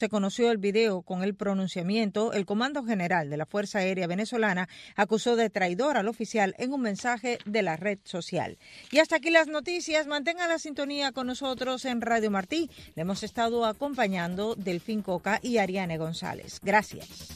Se conoció el video con el pronunciamiento, el Comando General de la Fuerza Aérea Venezolana acusó de traidor al oficial en un mensaje de la red social. Y hasta aquí las noticias. Mantenga la sintonía con nosotros en Radio Martí. Le hemos estado acompañando Delfín Coca y Ariane González. Gracias.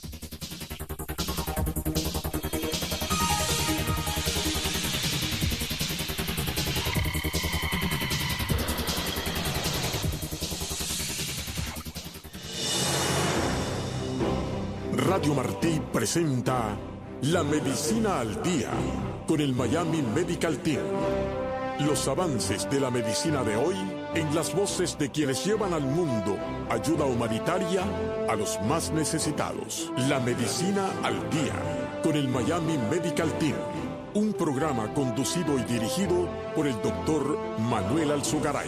Radio Martí presenta La Medicina al Día con el Miami Medical Team. Los avances de la medicina de hoy en las voces de quienes llevan al mundo ayuda humanitaria a los más necesitados. La Medicina al Día con el Miami Medical Team. Un programa conducido y dirigido por el doctor Manuel Alzugaray.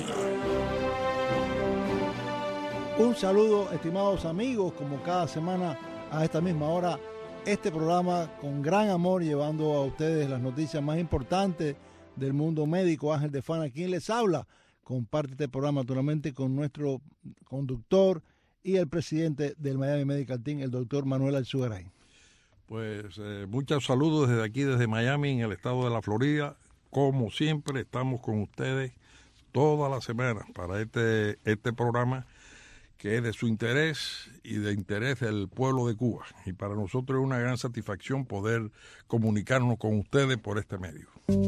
Un saludo, estimados amigos, como cada semana a esta misma hora, este programa con gran amor llevando a ustedes las noticias más importantes del mundo médico. Ángel de Fana, quien les habla, comparte este programa naturalmente con nuestro conductor y el presidente del Miami Medical Team, el doctor Manuel Alzugaray. Pues muchos saludos desde aquí, desde Miami, en el estado de la Florida. Como siempre, estamos con ustedes toda la semana para este programa que es de su interés y de interés del pueblo de Cuba. Y para nosotros es una gran satisfacción poder comunicarnos con ustedes por este medio.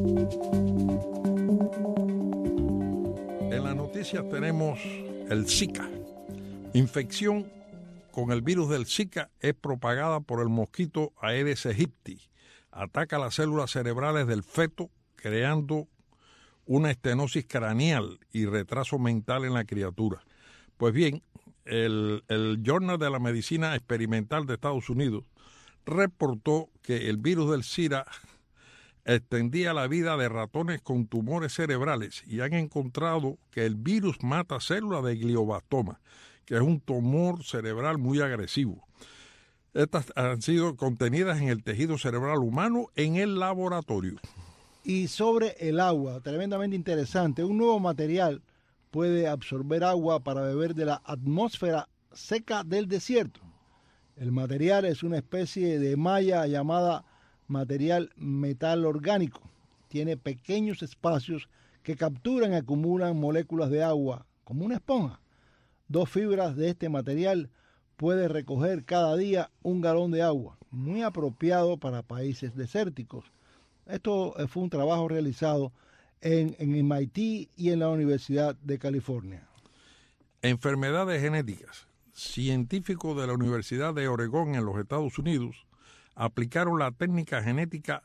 En las noticias tenemos el Zika. Infección con el virus del Zika es propagada por el mosquito Aedes aegypti. Ataca las células cerebrales del feto, creando una estenosis craneal y retraso mental en la criatura. Pues bien, el Journal de la Medicina Experimental de Estados Unidos reportó que el virus del Zika extendía la vida de ratones con tumores cerebrales y han encontrado que el virus mata células de glioblastoma, que es un tumor cerebral muy agresivo. Estas han sido contenidas en el tejido cerebral humano en el laboratorio. Y sobre el agua, tremendamente interesante, un nuevo material puede absorber agua para beber de la atmósfera seca del desierto. El material es una especie de malla llamada material metal orgánico. Tiene pequeños espacios que capturan y acumulan moléculas de agua, como una esponja. 2 fibras de este material puede recoger cada día 1 galón de agua, muy apropiado para países desérticos. Esto fue un trabajo realizado en MIT y en la Universidad de California. Enfermedades genéticas. Científicos de la Universidad de Oregón en los Estados Unidos aplicaron la técnica genética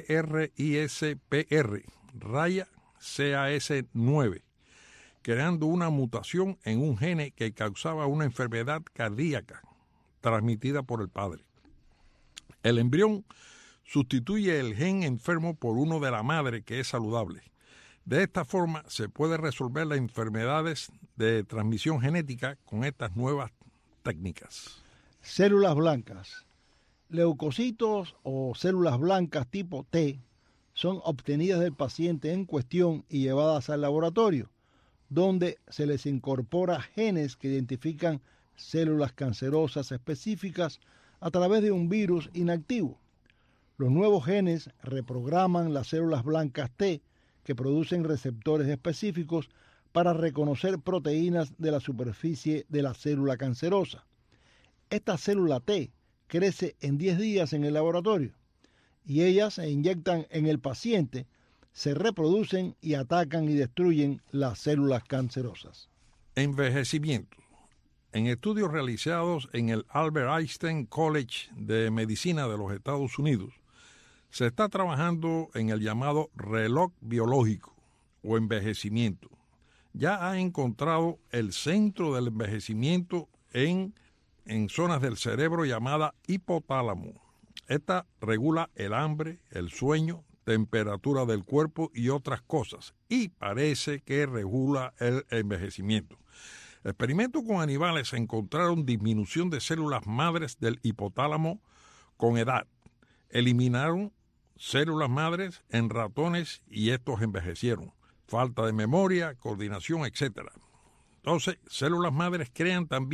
CRISPR-CAS9, creando una mutación en un gene que causaba una enfermedad cardíaca transmitida por el padre. El embrión sustituye el gen enfermo por uno de la madre que es saludable. De esta forma se puede resolver las enfermedades de transmisión genética con estas nuevas técnicas. Células blancas. Leucocitos o células blancas tipo T son obtenidas del paciente en cuestión y llevadas al laboratorio, donde se les incorpora genes que identifican células cancerosas específicas a través de un virus inactivo. Los nuevos genes reprograman las células blancas T, que producen receptores específicos para reconocer proteínas de la superficie de la célula cancerosa. Esta célula T crece en 10 días en el laboratorio y ellas se inyectan en el paciente, se reproducen y atacan y destruyen las células cancerosas. Envejecimiento. En estudios realizados en el Albert Einstein College de Medicina de los Estados Unidos, se está trabajando en el llamado reloj biológico o envejecimiento. Ya ha encontrado el centro del envejecimiento en zonas del cerebro llamada hipotálamo. Esta regula el hambre, el sueño, temperatura del cuerpo y otras cosas, y parece que regula el envejecimiento. Experimentos con animales encontraron disminución de células madres del hipotálamo con edad. Eliminaron células madres en ratones y estos envejecieron. Falta de memoria, coordinación, etc. Entonces, células madres crean también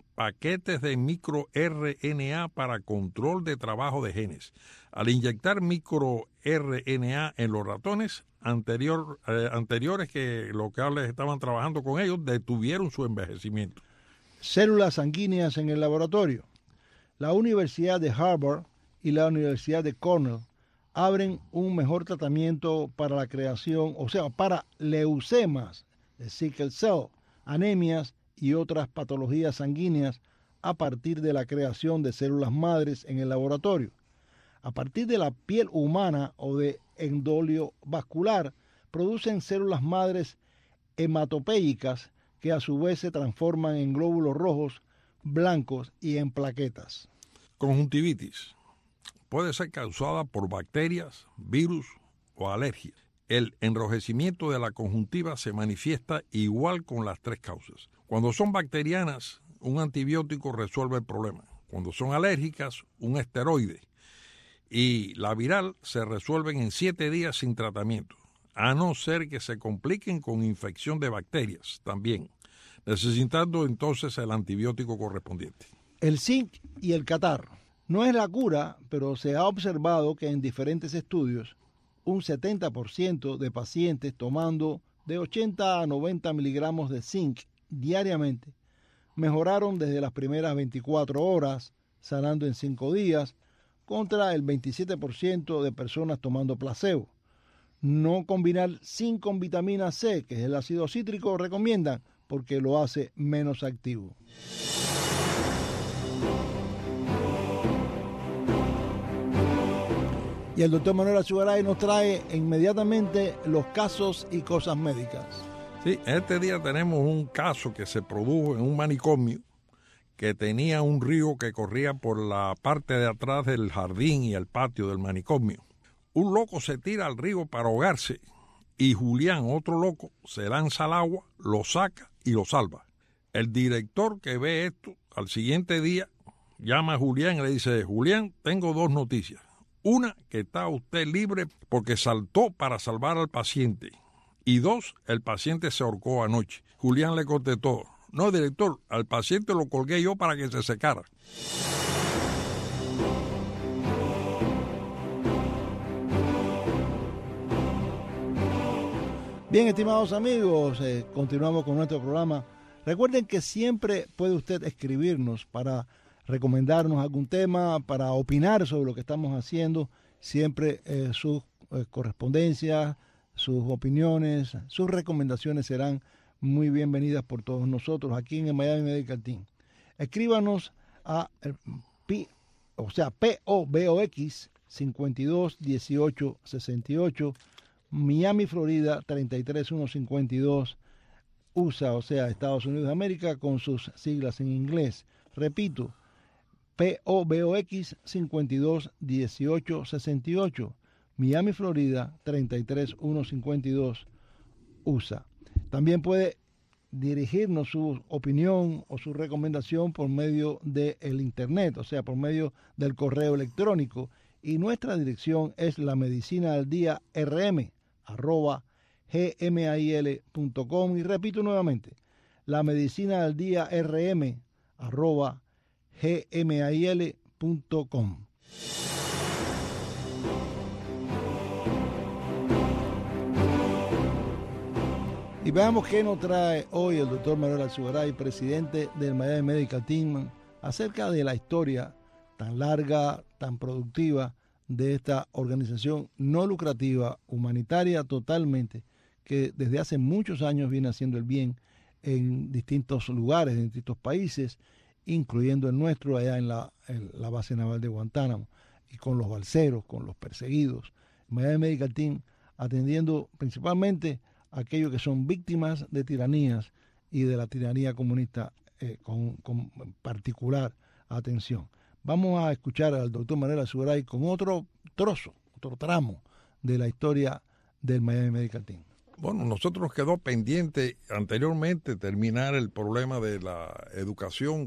paquetes de microRNA para control de trabajo de genes. Al inyectar microRNA en los ratones anteriores que locales estaban trabajando con ellos, detuvieron su envejecimiento. Células sanguíneas en el laboratorio. La Universidad de Harvard y la Universidad de Cornell abren un mejor tratamiento para la creación, para leucemas de sickle cell, anemias y otras patologías sanguíneas a partir de la creación de células madres en el laboratorio. A partir de la piel humana o de endolio vascular, producen células madres hematopéyicas que a su vez se transforman en glóbulos rojos, blancos y en plaquetas. Conjuntivitis puede ser causada por bacterias, virus o alergias. El enrojecimiento de la conjuntiva se manifiesta igual con las tres causas. Cuando son bacterianas, un antibiótico resuelve el problema. Cuando son alérgicas, un esteroide. Y la viral se resuelven en 7 días sin tratamiento, a no ser que se compliquen con infección de bacterias también, necesitando entonces el antibiótico correspondiente. El zinc y el catarro. No es la cura, pero se ha observado que en diferentes estudios, un 70% de pacientes tomando de 80 a 90 miligramos de zinc diariamente mejoraron desde las primeras 24 horas, sanando en 5 días, contra el 27% de personas tomando placebo. No combinar zinc con vitamina C, que es el ácido cítrico, recomiendan porque lo hace menos activo. Y el doctor Manuel Azugaray nos trae inmediatamente los casos y cosas médicas. Sí, este día tenemos un caso que se produjo en un manicomio que tenía un río que corría por la parte de atrás del jardín y el patio del manicomio. Un loco se tira al río para ahogarse y Julián, otro loco, se lanza al agua, lo saca y lo salva. El director que ve esto al siguiente día llama a Julián y le dice: Julián, tengo 2 noticias. Una, que está usted libre porque saltó para salvar al paciente. Y 2, el paciente se ahorcó anoche. Julián le contestó: no, director, al paciente lo colgué yo para que se secara. Bien, estimados amigos, continuamos con nuestro programa. Recuerden que siempre puede usted escribirnos para recomendarnos algún tema, para opinar sobre lo que estamos haciendo. Siempre sus correspondencias, sus opiniones, sus recomendaciones serán muy bienvenidas por todos nosotros aquí en el Miami Medical Team. Escríbanos a P.O. Box 521868, Miami, Florida 33152, USA, Estados Unidos de América, con sus siglas en inglés. Repito, P.O. Box 521868, Miami, Florida 33152, USA. También puede dirigirnos su opinión o su recomendación por medio del internet, por medio del correo electrónico, y nuestra dirección es lamedicinaaldia@gmail.com, y repito nuevamente, lamedicinaaldia@gmail.com. Y veamos qué nos trae hoy el doctor Manuel Azugaray, presidente del Miami Medical Team, acerca de la historia tan larga, tan productiva de esta organización no lucrativa, humanitaria totalmente, que desde hace muchos años viene haciendo el bien en distintos lugares, en distintos países, incluyendo el nuestro, allá en la base naval de Guantánamo, y con los balseros, con los perseguidos. Miami Medical Team atendiendo principalmente a aquellos que son víctimas de tiranías y de la tiranía comunista con particular atención. Vamos a escuchar al doctor Manuel Azugaray con otro tramo de la historia del Miami Medical Team. Bueno, nosotros quedó pendiente anteriormente terminar el problema de la educación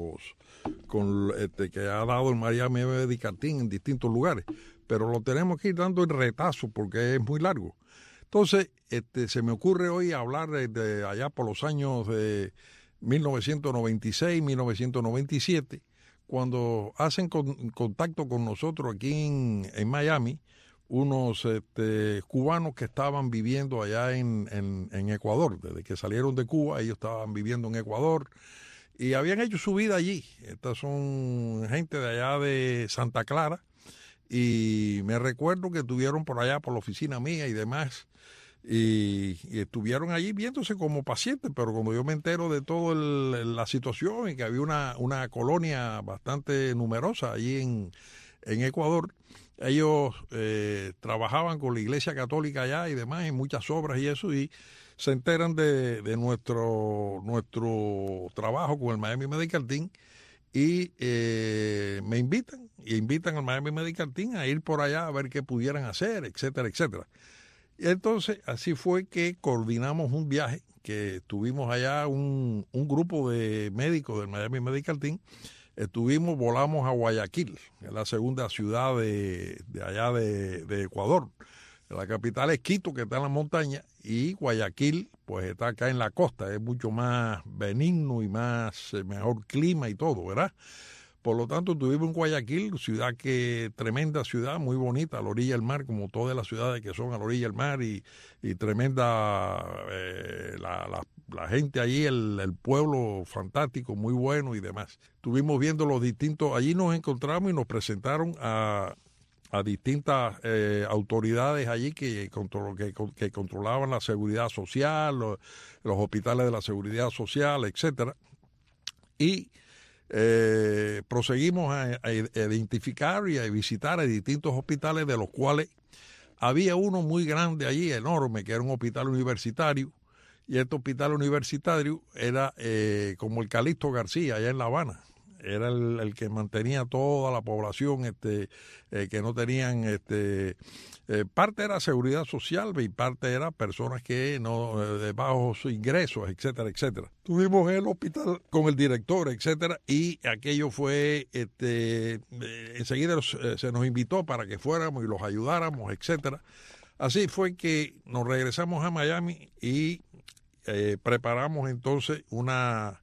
que ha dado el Miami Medical Team en distintos lugares, pero lo tenemos que ir dando en retazo porque es muy largo. Entonces, se me ocurre hoy hablar de allá por los años de 1996, 1997, cuando hacen contacto con nosotros aquí en Miami, unos cubanos que estaban viviendo allá en Ecuador. Desde que salieron de Cuba, ellos estaban viviendo en Ecuador y habían hecho su vida allí. Estas son gente de allá de Santa Clara, y me recuerdo que estuvieron por allá por la oficina mía y demás, y estuvieron allí viéndose como pacientes, pero cuando yo me entero de toda la situación y que había una colonia bastante numerosa allí en Ecuador, ellos trabajaban con la Iglesia Católica allá y demás, en muchas obras y eso, y se enteran de nuestro trabajo con el Miami Medical Team, y me invitan al Miami Medical Team a ir por allá a ver qué pudieran hacer, etcétera, etcétera. Y entonces así fue que coordinamos un viaje, que tuvimos allá un grupo de médicos del Miami Medical Team. Volamos a Guayaquil, que es la segunda ciudad de allá de Ecuador. La capital es Quito, que está en la montaña, y Guayaquil pues está acá en la costa, es mucho más benigno y mejor clima y todo, ¿verdad? Por lo tanto, estuvimos en Guayaquil, tremenda ciudad, muy bonita, a la orilla del mar, como todas las ciudades que son a la orilla del mar, y tremenda la gente allí, el pueblo fantástico, muy bueno y demás. Estuvimos viendo allí nos encontramos y nos presentaron a distintas autoridades allí que controlaban la seguridad social, los hospitales de la seguridad social, etcétera. Y proseguimos a identificar y a visitar a distintos hospitales, de los cuales había uno muy grande allí, enorme, que era un hospital universitario, y este hospital universitario era como el Calixto García allá en La Habana. Era el que mantenía toda la población que no tenían parte era seguridad social y parte era personas que no de bajos ingresos, etcétera, etcétera. Estuvimos en el hospital con el director, etcétera, y aquello fue enseguida se nos invitó para que fuéramos y los ayudáramos, etcétera. Así fue que nos regresamos a Miami y preparamos entonces una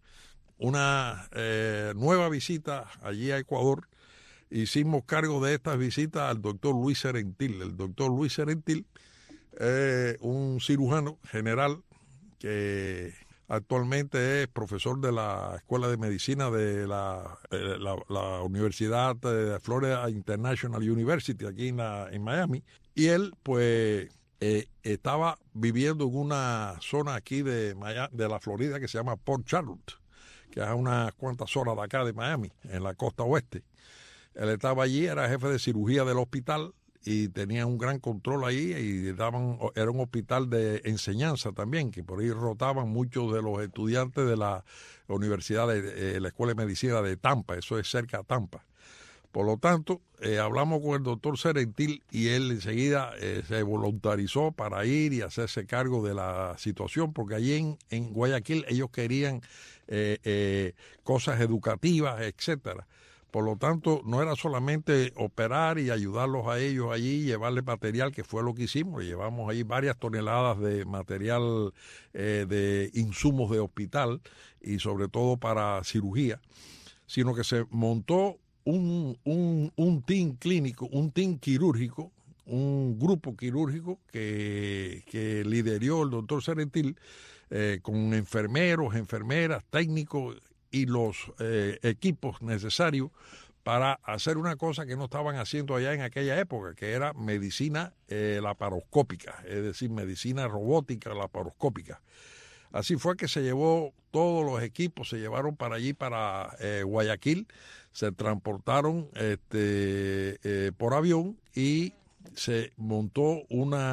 nueva visita allí a Ecuador. Hicimos cargo de estas visitas al doctor Luis Serentil. El doctor Luis Serentil, un cirujano general que actualmente es profesor de la Escuela de Medicina de la Universidad de Florida International University aquí en Miami. Y él, pues, estaba viviendo en una zona aquí de la Florida que se llama Port Charlotte, que es a unas cuantas horas de acá de Miami, en la costa oeste. Él estaba allí, era jefe de cirugía del hospital y tenía un gran control ahí, y era un hospital de enseñanza también, que por ahí rotaban muchos de los estudiantes de la Universidad de la Escuela de Medicina de Tampa, eso es cerca de Tampa. Por lo tanto, hablamos con el doctor Serentil y él enseguida se voluntarizó para ir y hacerse cargo de la situación, porque allí en Guayaquil ellos querían cosas educativas, etcétera. Por lo tanto, no era solamente operar y ayudarlos a ellos allí, llevarles material, que fue lo que hicimos. Llevamos ahí varias toneladas de material de insumos de hospital y sobre todo para cirugía, sino que se montó un team clínico, un team quirúrgico, un grupo quirúrgico que lideró el doctor Serentil, con enfermeros, enfermeras, técnicos y los equipos necesarios para hacer una cosa que no estaban haciendo allá en aquella época, que era medicina laparoscópica, es decir, medicina robótica laparoscópica. Así fue que se llevó todos los equipos, se llevaron para allí, para Guayaquil, se transportaron por avión y se montó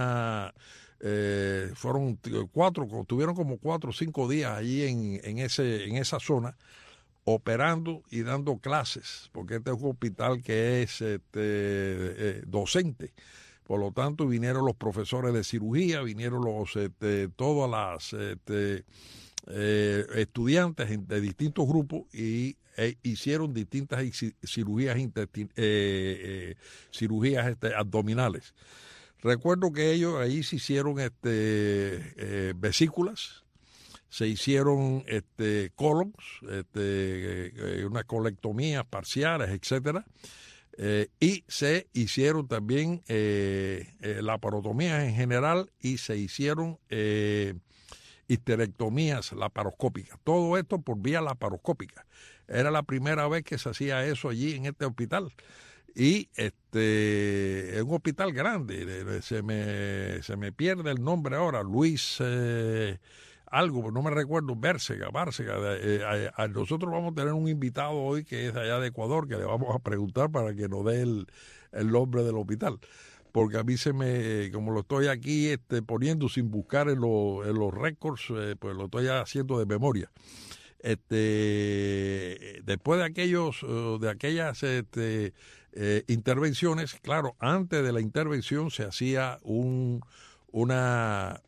tuvieron como 4 o 5 días allí en esa zona, operando y dando clases, porque este es un hospital que es docente. Por lo tanto, vinieron los profesores de cirugía, vinieron todas las estudiantes de distintos grupos y hicieron distintas cirugías abdominales. Recuerdo que ellos ahí se hicieron vesículas, se hicieron colons, unas colectomías parciales, etcétera, y se hicieron también laparotomías en general y se hicieron histerectomías laparoscópicas. Todo esto por vía laparoscópica. Era la primera vez que se hacía eso allí en este hospital. Y es un hospital grande, se me pierde el nombre ahora, Luis algo, no me recuerdo, Bárcega. Nosotros vamos a tener un invitado hoy que es allá de Ecuador, que le vamos a preguntar para que nos dé el nombre del hospital. Porque a mí como lo estoy aquí poniendo sin buscar en los récords, pues lo estoy haciendo de memoria. Después de aquellas intervenciones, claro, antes de la intervención se hacía una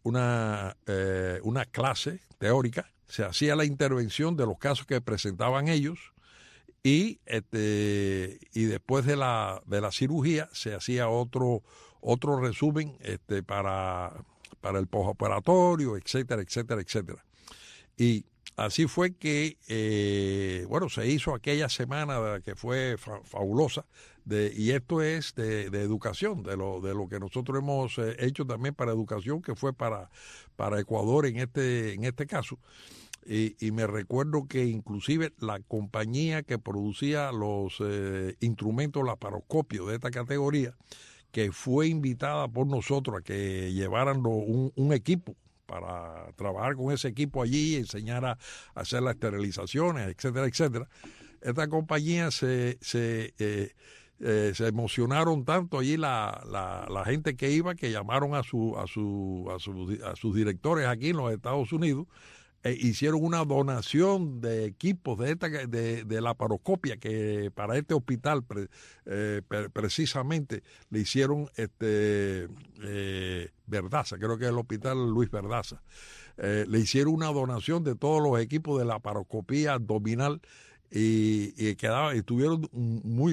clase teórica, se hacía la intervención de los casos que presentaban ellos y después de la cirugía se hacía otro resumen para el postoperatorio, etcétera, etcétera, etcétera. Y así fue que, se hizo aquella semana que fue fabulosa, y esto es de educación, de lo que nosotros hemos hecho también para educación, que fue para Ecuador en este caso. Y me recuerdo que inclusive la compañía que producía los instrumentos laparoscopios de esta categoría, que fue invitada por nosotros a que llevaran un equipo para trabajar con ese equipo allí y enseñar a hacer las esterilizaciones, etcétera, etcétera. Esta compañía se emocionaron tanto allí la gente que iba, que llamaron a sus directores aquí en los Estados Unidos, hicieron una donación de equipos de laparoscopia que para este hospital precisamente le hicieron Verdaza, creo que es el hospital Luis Verdaza, le hicieron una donación de todos los equipos de laparoscopía abdominal y estuvieron muy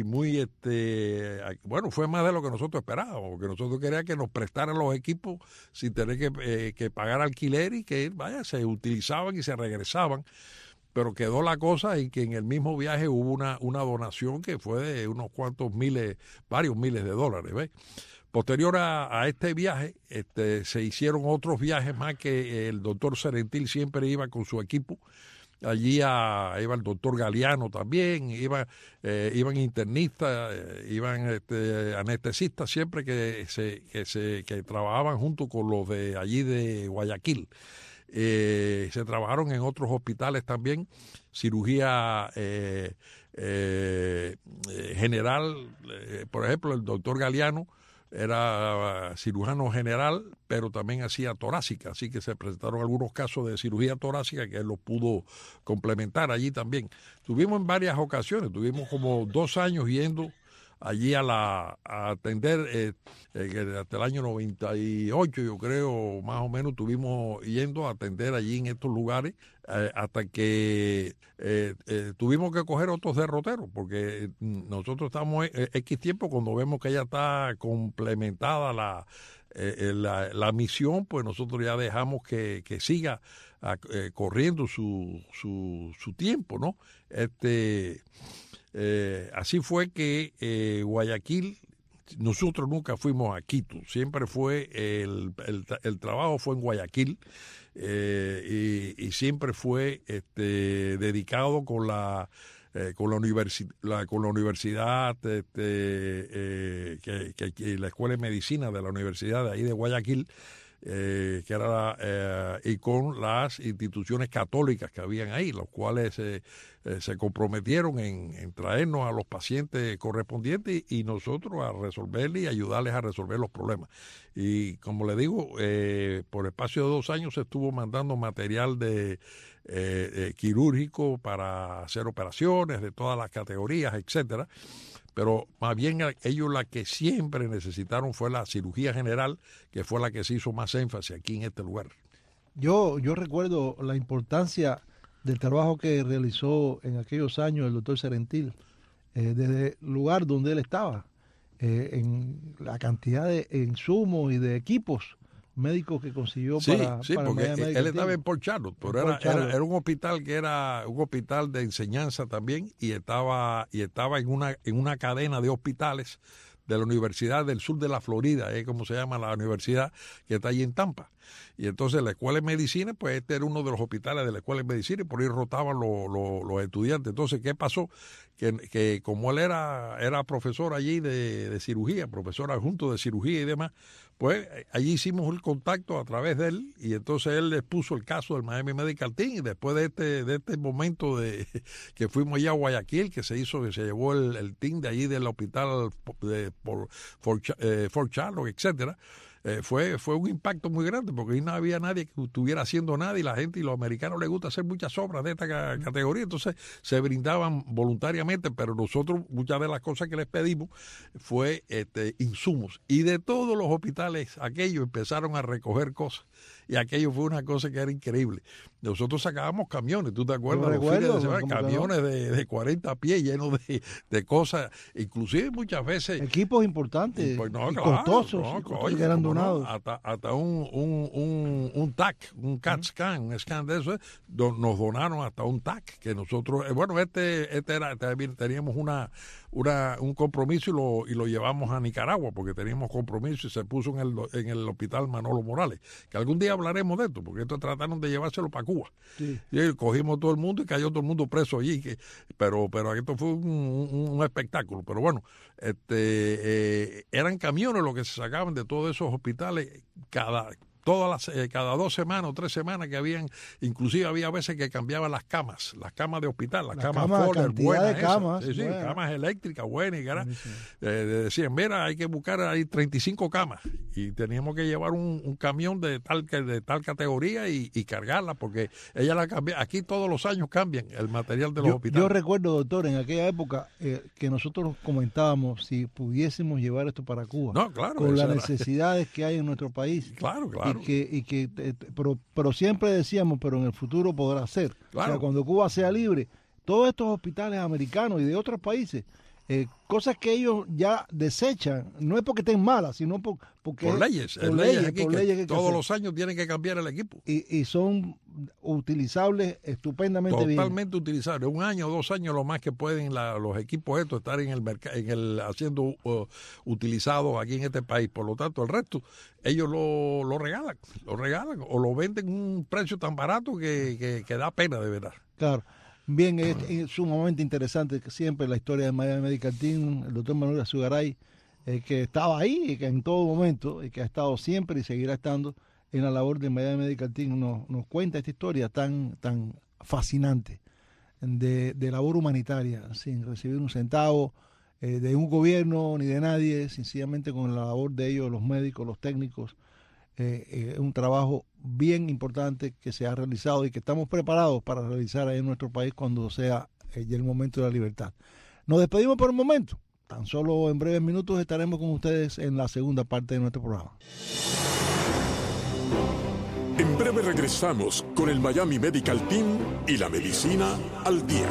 fue más de lo que nosotros esperábamos, porque nosotros queríamos que nos prestaran los equipos sin tener que pagar alquiler y que se utilizaban y se regresaban, pero quedó la cosa en que en el mismo viaje hubo una donación que fue de varios miles de dólares, ¿ves? Posterior a este viaje, se hicieron otros viajes más, que el doctor Serentil siempre iba con su equipo. Allí iba el doctor Galeano también, iban internistas, iban anestesistas, siempre que trabajaban junto con los de allí de Guayaquil. Se trabajaron en otros hospitales también, cirugía general, por ejemplo, el doctor Galeano era cirujano general, pero también hacía torácica, así que se presentaron algunos casos de cirugía torácica que él los pudo complementar allí también. Tuvimos en varias ocasiones, tuvimos como 2 años yendo allí a atender, hasta el año 98 yo creo, más o menos, estuvimos yendo a atender allí en estos lugares, hasta que tuvimos que coger otros derroteros, porque nosotros estamos X tiempo, cuando vemos que ya está complementada la misión, pues nosotros ya dejamos que siga corriendo su tiempo, ¿no? Así fue que Guayaquil, nosotros nunca fuimos a Quito, siempre fue el trabajo fue en Guayaquil, y siempre fue dedicado con la universidad, la Escuela de Medicina de la Universidad de ahí de Guayaquil, que era y con las instituciones católicas que habían ahí, los cuales se comprometieron en traernos a los pacientes correspondientes y nosotros a resolverles y ayudarles a resolver los problemas. Y como le digo, por espacio de 2 años se estuvo mandando material quirúrgico para hacer operaciones de todas las categorías, etcétera. Pero más bien ellos la que siempre necesitaron fue la cirugía general, que fue la que se hizo más énfasis aquí en este lugar. Yo recuerdo la importancia del trabajo que realizó en aquellos años el doctor Serentil, desde el lugar donde él estaba, en la cantidad de insumos y de equipos médicos que consiguió sí, para porque Miami él estaba en Port Charlotte, pero era un hospital que era un hospital de enseñanza también y estaba en una cadena de hospitales de la Universidad del Sur de la Florida, como se llama la universidad que está allí en Tampa. Y entonces la Escuela de Medicina, pues este era uno de los hospitales de la Escuela de Medicina y por ahí rotaban los estudiantes. Entonces, ¿qué pasó? Que como él era profesor allí de cirugía, profesor adjunto de cirugía y demás, pues allí hicimos el contacto a través de él y entonces él les puso el caso del Miami Medical Team y después de este momento de que fuimos allá a Guayaquil, que se llevó el team de allí del hospital de Fort Charlotte, etcétera. Fue un impacto muy grande porque ahí no había nadie que estuviera haciendo nada y la gente y los americanos les gusta hacer muchas obras de esta categoría, entonces se brindaban voluntariamente, pero nosotros muchas de las cosas que les pedimos fue insumos y de todos los hospitales aquellos empezaron a recoger cosas y aquello fue una cosa que era increíble. Nosotros sacábamos camiones, ¿tú te acuerdas? Los fines de semana, camiones de 40 pies llenos de cosas, inclusive muchas veces equipos importantes pues y costosos que eran donados. Hasta un TAC, un CAT scan, un scan de eso, nos donaron hasta un TAC que nosotros, teníamos un compromiso y lo llevamos a Nicaragua porque teníamos compromiso y se puso en el hospital Manolo Morales, que algún día hablaremos de esto, porque esto trataron de llevárselo para Cuba. Sí. Y cogimos todo el mundo y cayó todo el mundo preso allí, pero esto fue un espectáculo. Pero bueno, eran camiones los que se sacaban de todos esos hospitales cada 2 semanas o 3 semanas que habían, inclusive había veces que cambiaban las camas de hospital, las camas Fuller, buenas, de camas, sí, camas eléctricas buenas, y decían, mira, hay que buscar ahí 35 camas, y teníamos que llevar un camión de tal categoría y cargarla, porque ella la cambia, aquí todos los años cambian el material de los hospitales. Yo recuerdo, doctor, en aquella época que nosotros comentábamos si pudiésemos llevar esto para Cuba, claro, con las necesidades que hay en nuestro país. Claro. Pero siempre decíamos, pero en el futuro podrá ser. Claro. O sea, cuando Cuba sea libre, todos estos hospitales americanos y de otros países, cosas que ellos ya desechan, no es porque estén malas, sino porque por leyes que todos los años tienen que cambiar el equipo. Y son utilizables estupendamente bien. Totalmente utilizables. 1 año o 2 años lo más que pueden los equipos estos estar en el mercado, siendo utilizados aquí en este país. Por lo tanto, el resto ellos lo regalan o lo venden a un precio tan barato que da pena de verdad. Claro. Bien, es sumamente interesante que siempre la historia de Miami Medical Team, el doctor Manuel Azugaray, que estaba ahí y que en todo momento, y que ha estado siempre y seguirá estando en la labor de Miami Medical Team, nos cuenta esta historia tan fascinante de labor humanitaria, sin recibir un centavo de un gobierno ni de nadie, sencillamente con la labor de ellos, los médicos, los técnicos. Un trabajo bien importante que se ha realizado y que estamos preparados para realizar ahí en nuestro país cuando sea ya el momento de la libertad. Nos despedimos por un momento. Tan solo en breves minutos estaremos con ustedes en la segunda parte de nuestro programa. En breve regresamos con el Miami Medical Team y la medicina al día.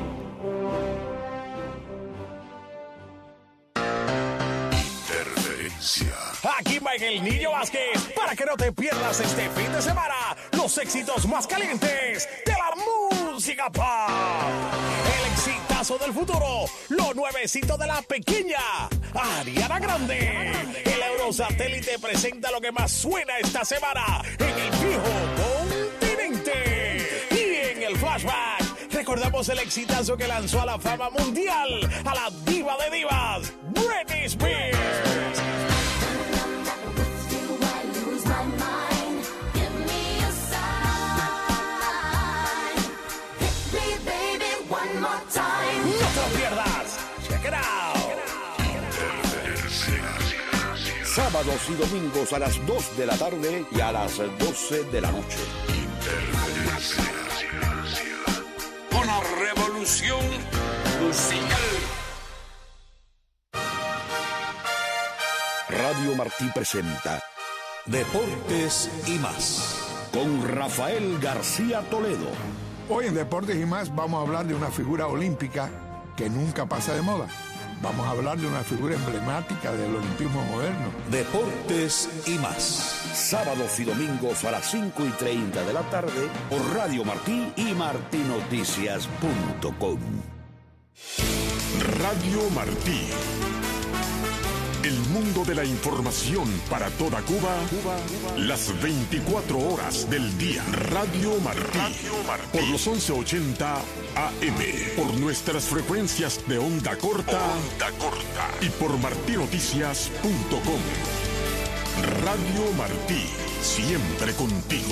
Aquí Miguel Niño Vázquez, para que no te pierdas este fin de semana los éxitos más calientes de la música pop. El exitazo del futuro, lo nuevecito de la pequeña Ariana Grande. El Eurosatélite presenta lo que más suena esta semana en el viejo continente. Y en el flashback recordamos el exitazo que lanzó a la fama mundial a la diva de divas, Britney Spears. Sábados y domingos a las 2 de la tarde y a las 12 de la noche. Una revolución musical. Radio Martí presenta Deportes y más, con Rafael García Toledo. Hoy en Deportes y más vamos a hablar de una figura olímpica que nunca pasa de moda. Vamos a hablar de una figura emblemática del olimpismo moderno. Deportes y más. Sábados y domingos a las 5:30 de la tarde por Radio Martí y martinoticias.com. Radio Martí. El mundo de la información para toda Cuba, las 24 horas del día. Radio Martí. Por los 1180 AM. Por nuestras frecuencias de onda corta. Y por martinoticias.com. Radio Martí. Siempre contigo.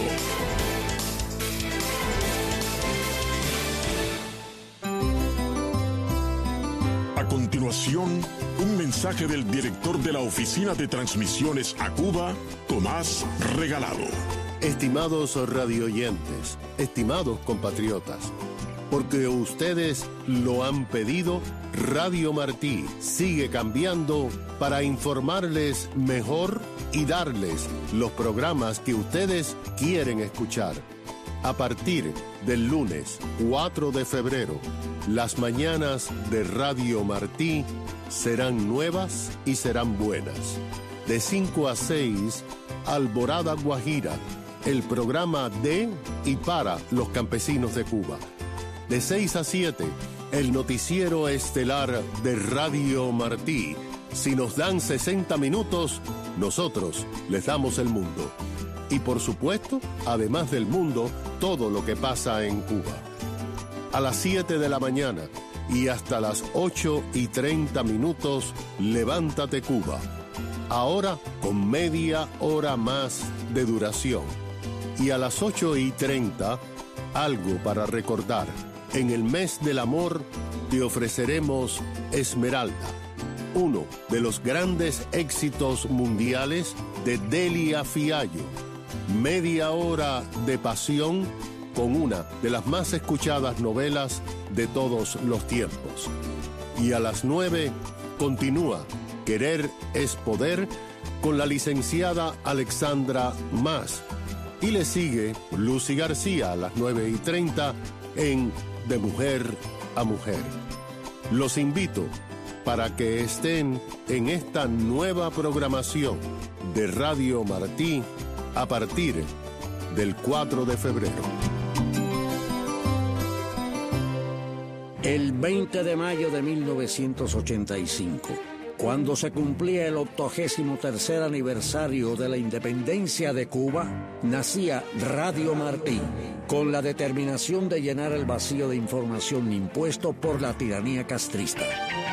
A continuación, un mensaje del director de la Oficina de Transmisiones a Cuba, Tomás Regalado. Estimados radioyentes, estimados compatriotas, porque ustedes lo han pedido, Radio Martí sigue cambiando para informarles mejor y darles los programas que ustedes quieren escuchar. A partir del lunes 4 de febrero, las mañanas de Radio Martí serán nuevas y serán buenas. De 5 a 6, Alborada Guajira, el programa de y para los campesinos de Cuba. De 6 a 7, el noticiero estelar de Radio Martí. Si nos dan 60 minutos, nosotros les damos el mundo. Y por supuesto, además del mundo, todo lo que pasa en Cuba. A las 7 de la mañana y hasta las 8:30, Levántate Cuba. Ahora con media hora más de duración. Y a las 8:30, algo para recordar. En el mes del amor te ofreceremos Esmeralda, uno de los grandes éxitos mundiales de Delia Fiallo. Media hora de pasión con una de las más escuchadas novelas de todos los tiempos. Y a las 9 continúa Querer es Poder con la licenciada Alexandra Mas. Y le sigue Lucy García a las 9:30 en De Mujer a Mujer. Los invito para que estén en esta nueva programación de Radio Martí a partir del 4 de febrero. El 20 de mayo de 1985, cuando se cumplía el 83º aniversario de la independencia de Cuba, nacía Radio Martí, con la determinación de llenar el vacío de información impuesto por la tiranía castrista.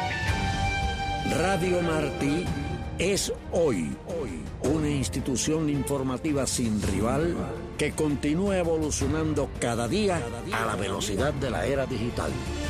Radio Martí es hoy una institución informativa sin rival que continúa evolucionando cada día a la velocidad de la era digital.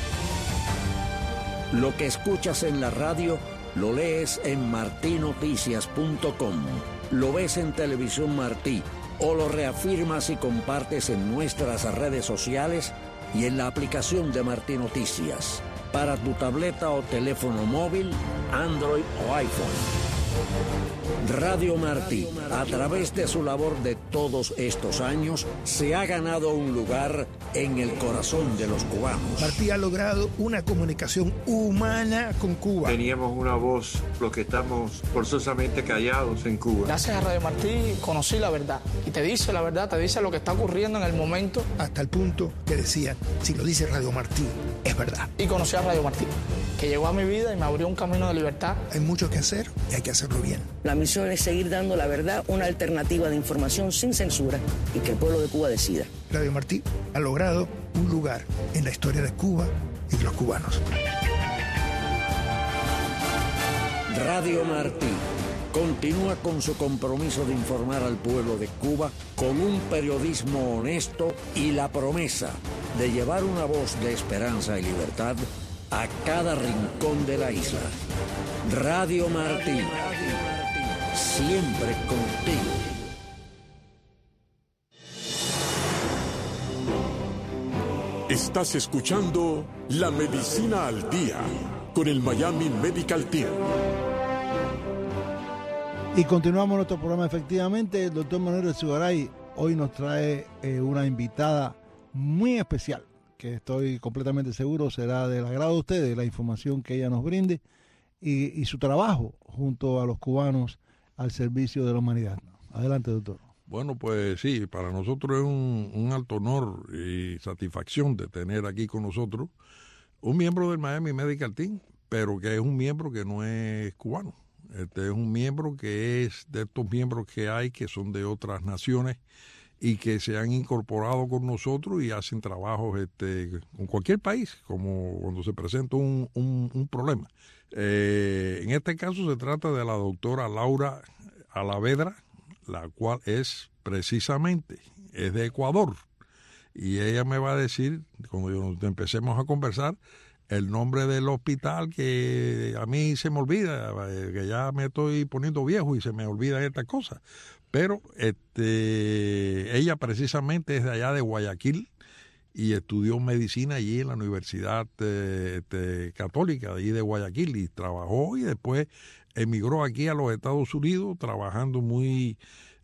Lo que escuchas en la radio lo lees en martinoticias.com, lo ves en Televisión Martí o lo reafirmas y compartes en nuestras redes sociales y en la aplicación de Martí Noticias para tu tableta o teléfono móvil, Android o iPhone. Radio Martí, a través de su labor de todos estos años, se ha ganado un lugar en el corazón de los cubanos. Martí ha logrado una comunicación humana con Cuba. Teníamos una voz, los que estamos forzosamente callados en Cuba. Gracias a Radio Martí conocí la verdad. Y te dice la verdad, te dice lo que está ocurriendo en el momento. Hasta el punto que decían, si lo dice Radio Martí, es verdad. Y conocí a Radio Martí, que llegó a mi vida y me abrió un camino de libertad. Hay mucho que hacer y hay que hacerlo bien. La misión es seguir dando la verdad, una alternativa de información sin censura y que el pueblo de Cuba decida. Radio Martí ha logrado un lugar en la historia de Cuba y de los cubanos. Radio Martí continúa con su compromiso de informar al pueblo de Cuba con un periodismo honesto y la promesa de llevar una voz de esperanza y libertad a cada rincón de la isla. Radio Martí, siempre contigo. Estás escuchando La Medicina al Día con el Miami Medical Team. Y continuamos nuestro programa. Efectivamente, el doctor Manuel Zugaray hoy nos trae una invitada muy especial, que estoy completamente seguro será del agrado de ustedes, la información que ella nos brinde. y su trabajo junto a los cubanos al servicio de la humanidad. Adelante, doctor. Bueno, pues sí, para nosotros es un alto honor y satisfacción de tener aquí con nosotros un miembro del Miami Medical Team, pero que es un miembro que no es cubano. Este es un miembro que es de estos miembros que hay que son de otras naciones y que se han incorporado con nosotros y hacen trabajos con cualquier país, como cuando se presenta un problema. En este caso se trata de la doctora Laura Alavedra, la cual es de Ecuador. Y ella me va a decir, cuando empecemos a conversar, el nombre del hospital, que a mí se me olvida, que ya me estoy poniendo viejo y se me olvidan estas cosas. Pero ella precisamente es de allá de Guayaquil y estudió medicina allí en la Universidad Católica de allí de Guayaquil y trabajó y después emigró aquí a los Estados Unidos trabajando muy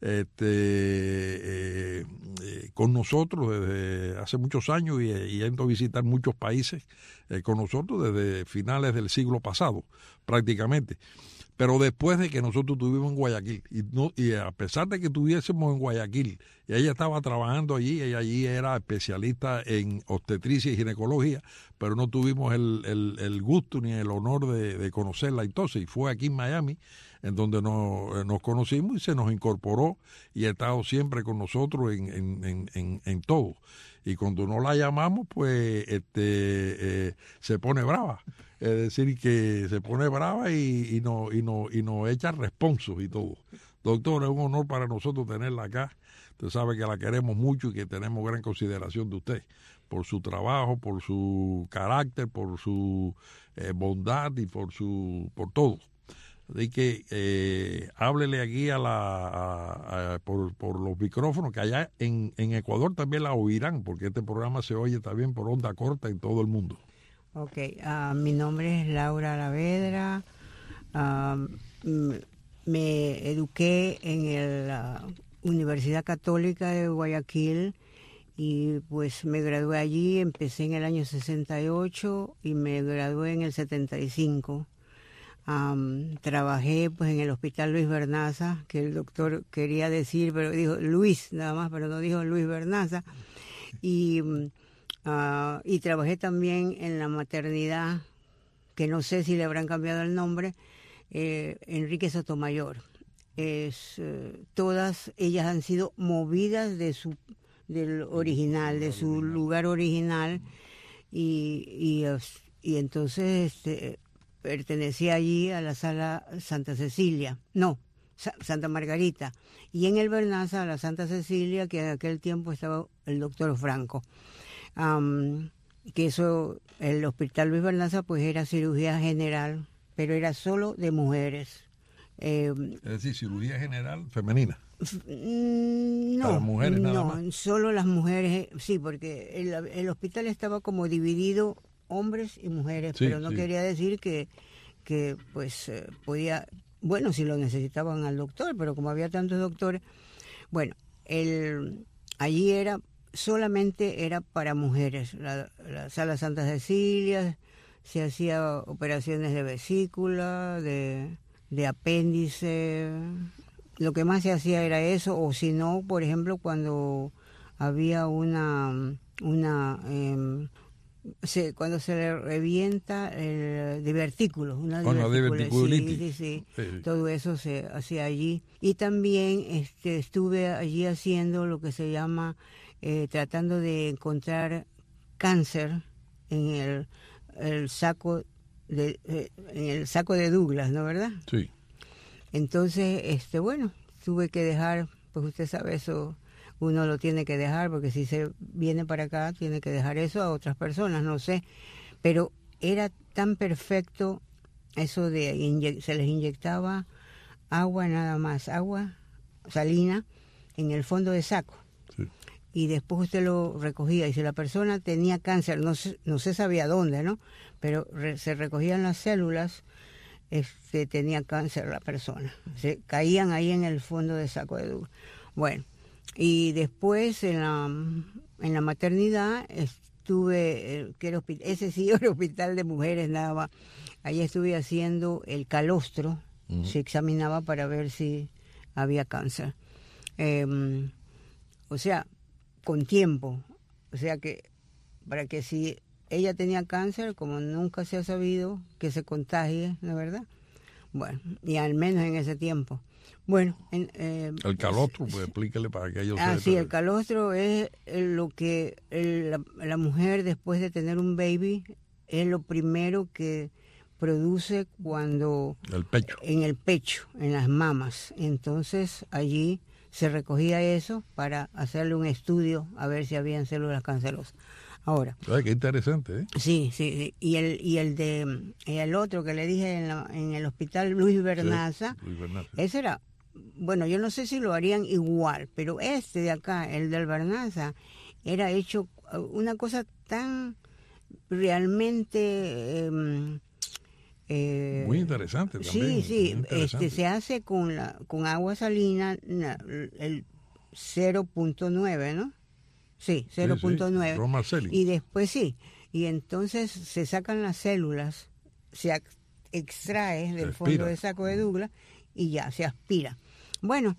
con nosotros desde hace muchos años y yendo a visitar muchos países con nosotros desde finales del siglo pasado prácticamente. Pero después de que nosotros estuvimos en Guayaquil, y a pesar de que estuviésemos en Guayaquil, y ella estaba trabajando allí, ella allí era especialista en obstetricia y ginecología, pero no tuvimos el gusto ni el honor de conocerla entonces, y fue aquí en Miami, en donde nos conocimos y se nos incorporó, y ha estado siempre con nosotros en todo. Y cuando no la llamamos, pues se pone brava. Es decir, que se pone brava y nos echa responsos y todo. Doctor, es un honor para nosotros tenerla acá. Usted sabe que la queremos mucho y que tenemos gran consideración de usted por su trabajo, por su carácter, por su bondad y por todo. Así que háblele aquí por los micrófonos, que allá en Ecuador también la oirán, porque este programa se oye también por onda corta en todo el mundo. Ok, mi nombre es Laura Alavedra, me eduqué en la Universidad Católica de Guayaquil y pues me gradué allí, empecé en el año 68 y me gradué en el 75. Trabajé pues en el Hospital Luis Bernaza, que el doctor quería decir, pero dijo Luis nada más, pero no dijo Luis Bernaza, y trabajé también en la maternidad, que no sé si le habrán cambiado el nombre, Enrique Sotomayor. Todas ellas han sido movidas del original, de su lugar original, y entonces pertenecía allí a la sala Santa Cecilia, Santa Margarita, y en el Bernaza a la Santa Cecilia, que en aquel tiempo estaba el doctor Franco. Que eso, el Hospital Luis Bernaza pues era cirugía general, pero era solo de mujeres. Es decir, cirugía general femenina. No, para mujeres nada más. Solo las mujeres, sí, porque el hospital estaba como dividido hombres y mujeres, sí, pero no quería decir que pues podía, bueno, si lo necesitaban al doctor, pero como había tantos doctores, bueno, allí solamente era para mujeres. La sala Santa Cecilia, se hacía operaciones de vesícula, de apéndice, lo que más se hacía era eso, o si no, por ejemplo, cuando había cuando se le revienta el divertículo, una diverticulitis, sí. Todo eso se hacía allí. Y también estuve allí haciendo lo que se llama tratando de encontrar cáncer en el saco de Douglas, ¿no, verdad? Sí. Entonces, bueno, tuve que dejar, pues usted sabe eso, uno lo tiene que dejar, porque si se viene para acá, tiene que dejar eso a otras personas, no sé. Pero era tan perfecto eso de se les inyectaba agua nada más, agua salina en el fondo de saco. Sí. Y después usted lo recogía, y si la persona tenía cáncer, no se sabía dónde, ¿no? Pero se recogían las células, tenía cáncer la persona. Se caían ahí en el fondo de saco de Douglas. Bueno, y después en la maternidad estuve, ese sí era hospital de mujeres nada más. Allí estuve haciendo el calostro, se examinaba para ver si había cáncer. O sea, con tiempo. O sea que, para que si ella tenía cáncer, como nunca se ha sabido que se contagie, ¿no es verdad? Bueno, y al menos en ese tiempo. Bueno, el calostro, pues explíquele para que ellos sí, el calostro es lo que la mujer después de tener un baby es lo primero que produce cuando el pecho, en el pecho, en las mamas. Entonces allí se recogía eso para hacerle un estudio a ver si habían células cancerosas. Ahora. Ay, qué interesante, ¿eh? Sí. Y el otro que le dije en el hospital Luis Bernaza, sí, Luis Bernaza. Ese era, bueno, yo no sé si lo harían igual, pero este de acá, el del Bernaza, era hecho una cosa tan realmente muy interesante también. Sí, interesante. Se hace con agua salina, el 0.9, ¿no? Sí, 0.9. Roma Celi. Y después y entonces se sacan las células, se extrae del fondo del saco de Douglas y ya, se aspira. Bueno,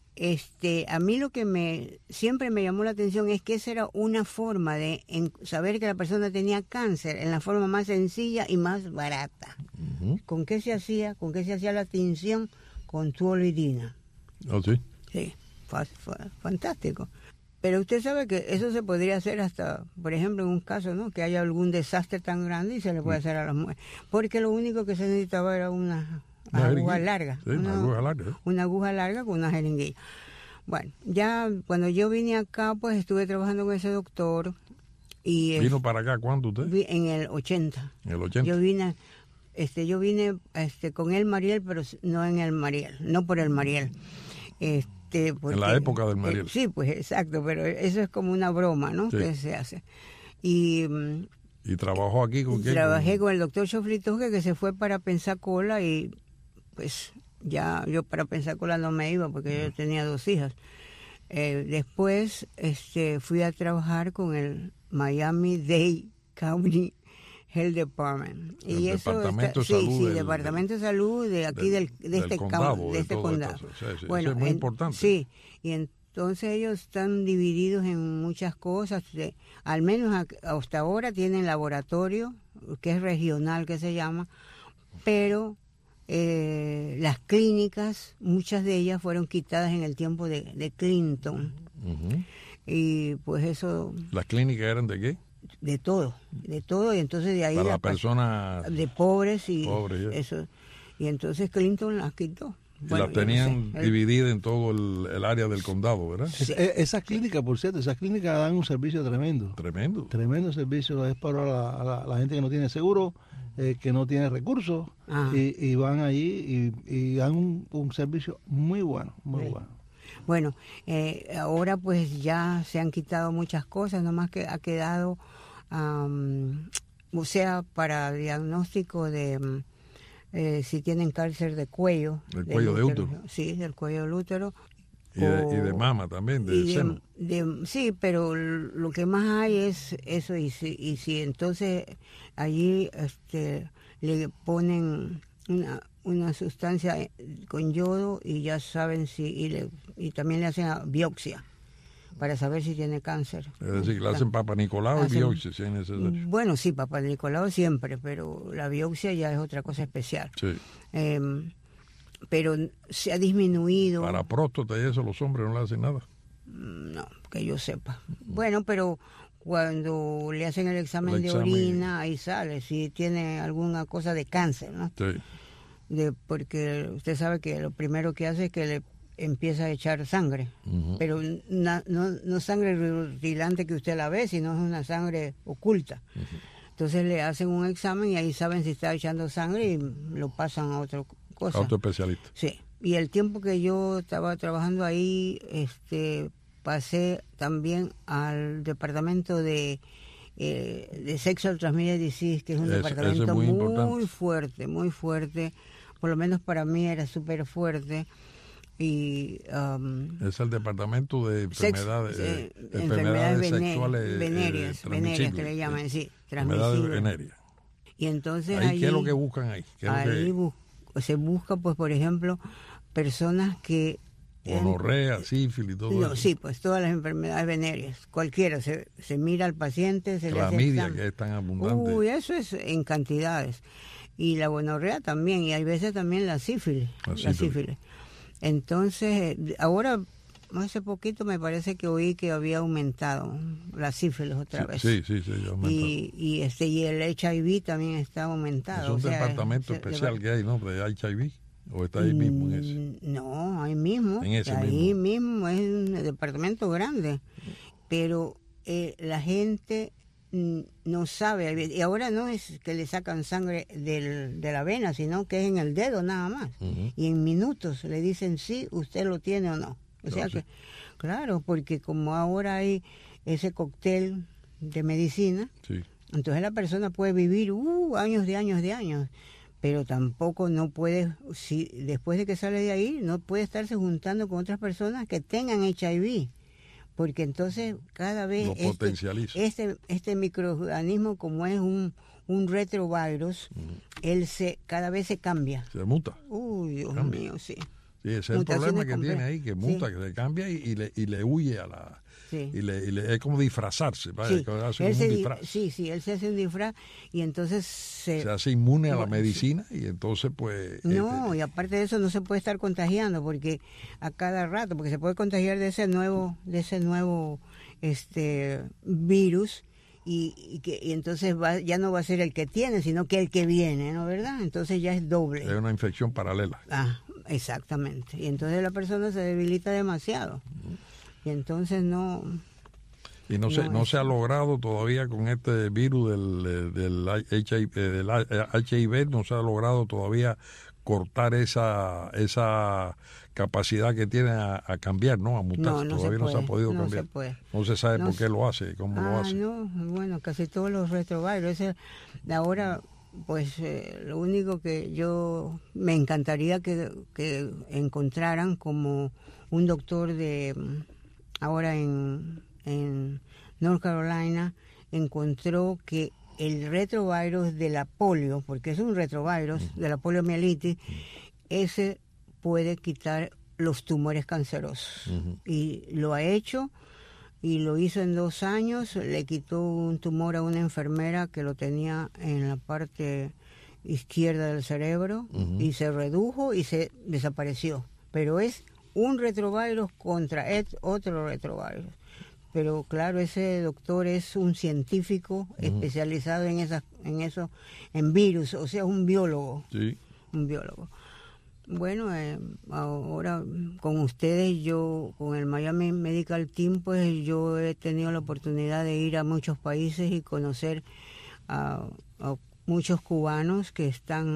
a mí lo que siempre me llamó la atención es que esa era una forma de saber que la persona tenía cáncer en la forma más sencilla y más barata. ¿Con qué se hacía? ¿Con qué se hacía la tinción? Con tuolidina. ¿Oh, sí? Sí, fue fantástico. Pero usted sabe que eso se podría hacer hasta, por ejemplo, en un caso, ¿no? Que haya algún desastre tan grande y se le puede hacer a las mujeres. Porque lo único que se necesitaba era una aguja larga. Sí, una aguja larga. Una aguja larga con una jeringuilla. Bueno, ya cuando yo vine acá, pues estuve trabajando con ese doctor. Y ¿Vino para acá cuándo usted? En el 80. En el 80. Yo vine con el Mariel, pero no en el Mariel, no por el Mariel. Porque, en la época del Mariel. Sí, pues exacto, pero eso es como una broma, ¿no? Sí. Que se hace. ¿Y trabajó aquí con quién? Trabajé con el doctor Chofritoque, que se fue para Pensacola y pues ya yo para Pensacola no me iba porque yo tenía 2 hijas. Después fui a trabajar con el Miami-Dade County Health Department. Y eso Departamento de Salud. Sí, Departamento de Salud de aquí de este condado. Sí, bueno, eso es muy importante. Sí, y entonces ellos están divididos en muchas cosas. Al menos hasta ahora tienen laboratorio, que es regional, que se llama, pero las clínicas, muchas de ellas fueron quitadas en el tiempo de Clinton. Y pues eso... ¿Las clínicas eran de qué? De todo, y entonces de ahí... Para las personas... De pobres y eso. Y entonces Clinton las quitó. Y las tenían divididas en todo el área del condado, ¿verdad? Sí. Esas clínicas, por cierto, dan un servicio tremendo. Tremendo servicio. Es para la gente que no tiene seguro, que no tiene recursos, y van allí y dan un servicio muy bueno, muy bueno. Bueno, ahora pues ya se han quitado muchas cosas, nomás que ha quedado, o sea, para diagnóstico de si tienen cáncer de cuello. ¿Del cuello de útero? Sí, del cuello del útero. Y de mama también, de seno. Sí, pero lo que más hay es eso, y si entonces allí le ponen una sustancia con yodo y ya saben y también le hacen biopsia para saber si tiene cáncer. Es decir, le hacen Papa Nicolau y biopsia si es necesario. Bueno, sí, Papa Nicolau siempre, pero la biopsia ya es otra cosa especial. Sí. Pero se ha disminuido. Para próstata y eso los hombres no le hacen nada. No, que yo sepa. Bueno, pero cuando le hacen el examen de orina, ahí sale si tiene alguna cosa de cáncer, ¿no? Sí. Porque usted sabe que lo primero que hace es que le empieza a echar sangre, pero no sangre rutilante que usted la ve, sino es una sangre oculta. Entonces le hacen un examen y ahí saben si está echando sangre y lo pasan a otra cosa. A otro especialista. Sí. Y el tiempo que yo estaba trabajando ahí, pasé también al departamento de Sexual Transmitted Disease, que es un departamento muy fuerte, muy fuerte. Por lo menos para mí era súper fuerte. y es el departamento de enfermedades sexuales venéreas que le llaman, sí, enfermedades venéreas. Y entonces ahí, ¿qué es lo que buscan ahí? Se busca, pues, por ejemplo, personas que gonorrea, sífilis, todo eso. Sí, pues todas las enfermedades venéreas, cualquiera, se mira al paciente, se clamidia, le hace que es tan abundante. Uy, eso es en cantidades. Y la gonorrea también, y hay veces también la sífilis. Entonces, ahora, hace poquito me parece que oí que había aumentado la sífilis otra vez. Sí, aumentado. Y el HIV también está aumentado. Es un departamento especial que hay, ¿no? De HIV. ¿O está ahí mismo en ese? No, ahí mismo. Ahí mismo es un departamento grande. Pero la gente no sabe. Y ahora no es que le sacan sangre de la vena, sino que es en el dedo nada más. Y en minutos le dicen si usted lo tiene o no. O sea que, claro, porque como ahora hay ese cóctel de medicina, entonces la persona puede vivir años de años. Pero tampoco no puede, si después de que sale de ahí, no puede estarse juntando con otras personas que tengan HIV, porque entonces cada vez lo potencializa. Este microorganismo, como es un retrovirus, él cada vez se cambia. Se muta. Uy, Dios mío, sí. Sí, ese es el problema que tiene ahí, que muta, que se cambia y le huye a la... Sí. Y le es como disfrazarse, ¿vale? Sí. Él se hace un disfraz y entonces se hace inmune a la medicina y entonces pues... No, y aparte de eso no se puede estar contagiando porque a cada rato, porque se puede contagiar de ese nuevo virus y entonces ya no va a ser el que tiene, sino que el que viene, ¿no? ¿Verdad? Entonces ya es doble. Es una infección paralela. Exactamente. Y entonces la persona se debilita demasiado. Y entonces no se ha logrado todavía con este virus del HIV, no se ha logrado todavía cortar esa capacidad que tiene a cambiar, ¿no? A mutar. Todavía no se ha podido cambiar. No se sabe por qué lo hace, cómo lo hace. Bueno, casi todos los retrovirus. Ahora, pues lo único que yo me encantaría que encontraran, como un doctor ahora en North Carolina encontró que el retrovirus de la polio, porque es un retrovirus de la poliomielitis, ese puede quitar los tumores cancerosos. Y lo ha hecho, y lo hizo en 2 años. Le quitó un tumor a una enfermera que lo tenía en la parte izquierda del cerebro, y se redujo y se desapareció. Pero es un retrovirus contra otro retrovirus. Pero claro, ese doctor es un científico especializado en virus, o sea, un biólogo. Sí. Un biólogo. Bueno, ahora con ustedes, con el Miami Medical Team, pues yo he tenido la oportunidad de ir a muchos países y conocer a muchos cubanos que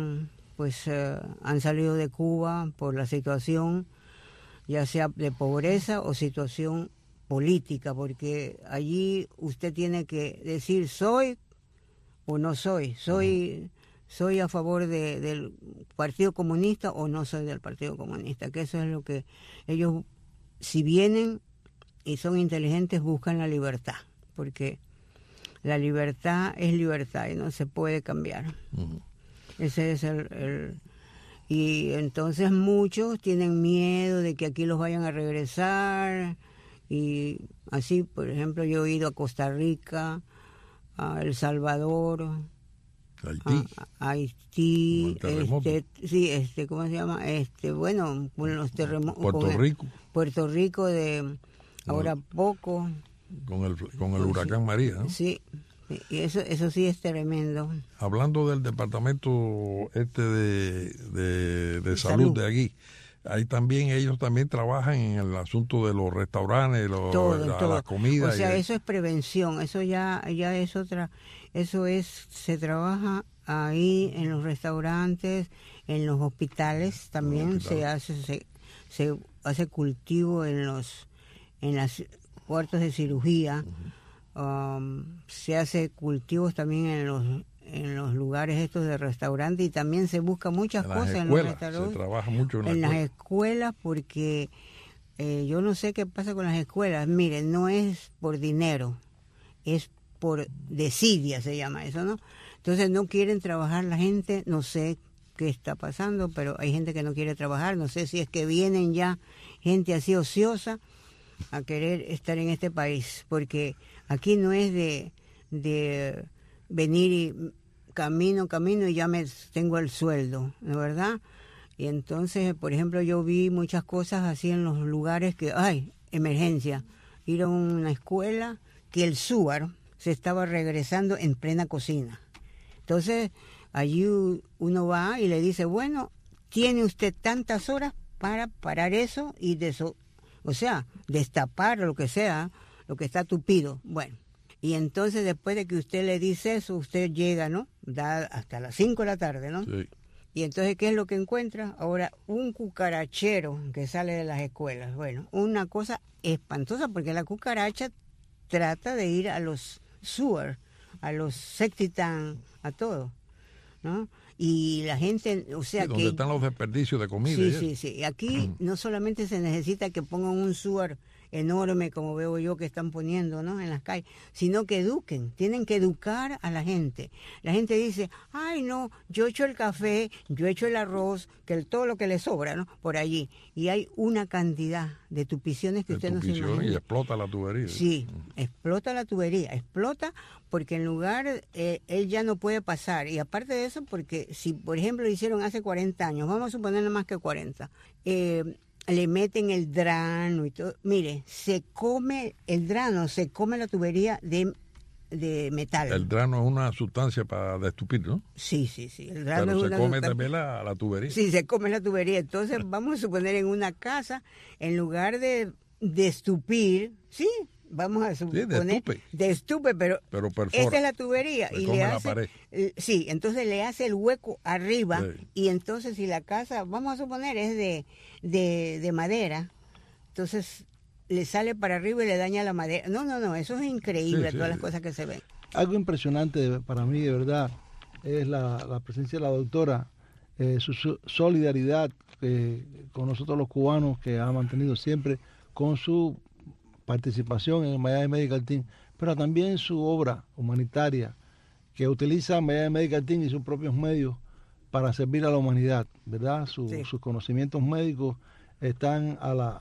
han salido de Cuba por la situación, ya sea de pobreza o situación política, porque allí usted tiene que decir soy o no soy, soy a favor del Partido Comunista o no soy del Partido Comunista, que eso es lo que ellos, si vienen y son inteligentes, buscan la libertad, porque la libertad es libertad y no se puede cambiar. Ese es y entonces muchos tienen miedo de que aquí los vayan a regresar, y así, por ejemplo, yo he ido a Costa Rica, a El Salvador, Haití, ¿cómo se llama? Bueno, con los terremotos, Puerto Rico ahora poco, con el huracán María, ¿no? Sí. Y eso sí es tremendo. Hablando del departamento de salud de aquí, ahí también ellos también trabajan en el asunto de los restaurantes, la comida. O sea, eso es prevención, eso ya es otra, se trabaja ahí en los restaurantes, en los hospitales también se hace cultivo en las cuartos de cirugía. Se hace cultivos también los lugares estos de restaurante, y también se busca muchas cosas en los restaurantes. Se trabaja mucho en las escuelas, porque yo no sé qué pasa con las escuelas. Miren, no es por dinero, es por desidia, se llama eso, ¿no? Entonces no quieren trabajar la gente, no sé qué está pasando, pero hay gente que no quiere trabajar, no sé si es que vienen ya gente así ociosa a querer estar en este país, porque aquí no es de venir y camino y ya me tengo el sueldo, ¿no, verdad? Y entonces, por ejemplo, yo vi muchas cosas así en los lugares que, emergencia, ir a una escuela que el SUAR se estaba regresando en plena cocina. Entonces, allí uno va y le dice, bueno, tiene usted tantas horas para parar eso y destapar lo que sea, lo que está tupido. Bueno, y entonces después de que usted le dice eso, usted llega, ¿no? Da hasta las 5 de la tarde, ¿no? Sí. Y entonces, ¿qué es lo que encuentra? Ahora, un cucarachero que sale de las escuelas. Bueno, una cosa espantosa, porque la cucaracha trata de ir a los sewer, a los septic-tank, a todo, ¿no? Y la gente, o sea, donde están los desperdicios de comida. Sí. Aquí no solamente se necesita que pongan un sewer enorme, como veo yo que están poniendo, ¿no?, en las calles, sino que eduquen, tienen que educar a la gente. La gente dice, ay no, yo echo el café, yo echo el arroz, todo lo que le sobra, ¿no?, por allí, y hay una cantidad de tupiciones que usted no se imagina. Y explota la tubería. Sí, explota la tubería, explota porque en lugar, él ya no puede pasar, y aparte de eso, porque si por ejemplo lo hicieron hace 40 años, vamos a suponer no más que 40, le meten el drano y todo. Mire, se come el drano, se come la tubería de metal. El drano es una sustancia para destupir, ¿no? Sí. El drano pero es se come también la tubería. Sí, se come la tubería. Entonces, vamos a suponer en una casa, en lugar de destupir, sí, vamos a suponer destupe, pero perfora. Esta es la tubería y le hace la pared. Sí, entonces le hace el hueco arriba, sí. Y entonces si la casa, vamos a suponer, es de madera, entonces le sale para arriba y le daña la madera. No, eso es increíble, todas las cosas que se ven. Algo impresionante para mí, de verdad, es la presencia de la doctora, su solidaridad con nosotros los cubanos, que ha mantenido siempre con su participación en el Miami Medical Team, pero también su obra humanitaria, que utiliza Miami Medical Team y sus propios medios para servir a la humanidad, ¿verdad? Sus conocimientos médicos están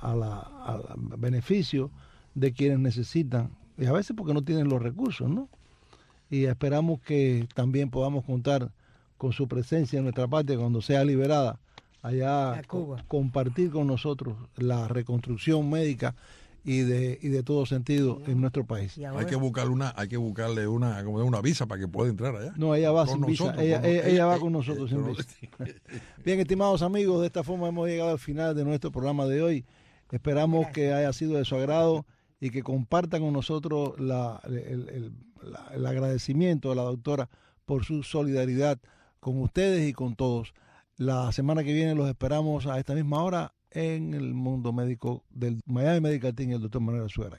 al beneficio de quienes necesitan, y a veces porque no tienen los recursos, ¿no? Y esperamos que también podamos contar con su presencia en nuestra patria cuando sea liberada, allá compartir con nosotros la reconstrucción médica y de todo sentido en nuestro país. Hay que buscarle una visa para que pueda entrar allá. No, ella va sin visa, ella va con nosotros sin visa. Bien, estimados amigos, de esta forma hemos llegado al final de nuestro programa de hoy. Esperamos que haya sido de su agrado y que compartan con nosotros el agradecimiento de la doctora por su solidaridad con ustedes y con todos. La semana que viene los esperamos a esta misma hora en el mundo médico del Miami Medical Team, el doctor Manuel Azuera.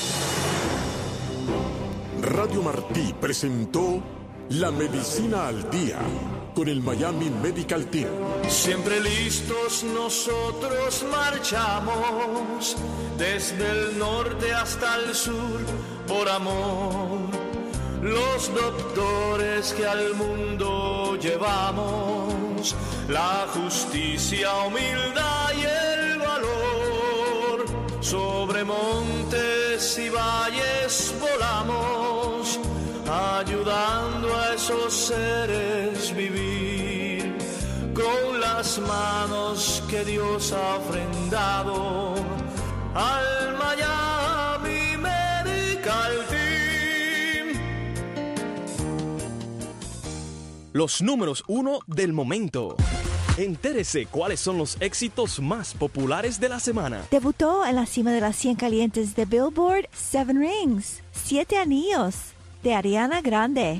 Radio Martí presentó La Medicina al Día con el Miami Medical Team. Siempre listos nosotros marchamos, desde el norte hasta el sur, por amor. Los doctores que al mundo llevamos, la justicia, humildad y el valor. Sobre montes y valles volamos, ayudando a esos seres vivir, con las manos que Dios ha ofrendado al Miami Medical Team. Los números 1 del momento. Entérese cuáles son los éxitos más populares de la semana. Debutó en la cima de las 100 calientes de Billboard, Seven Rings, 7 anillos, de Ariana Grande.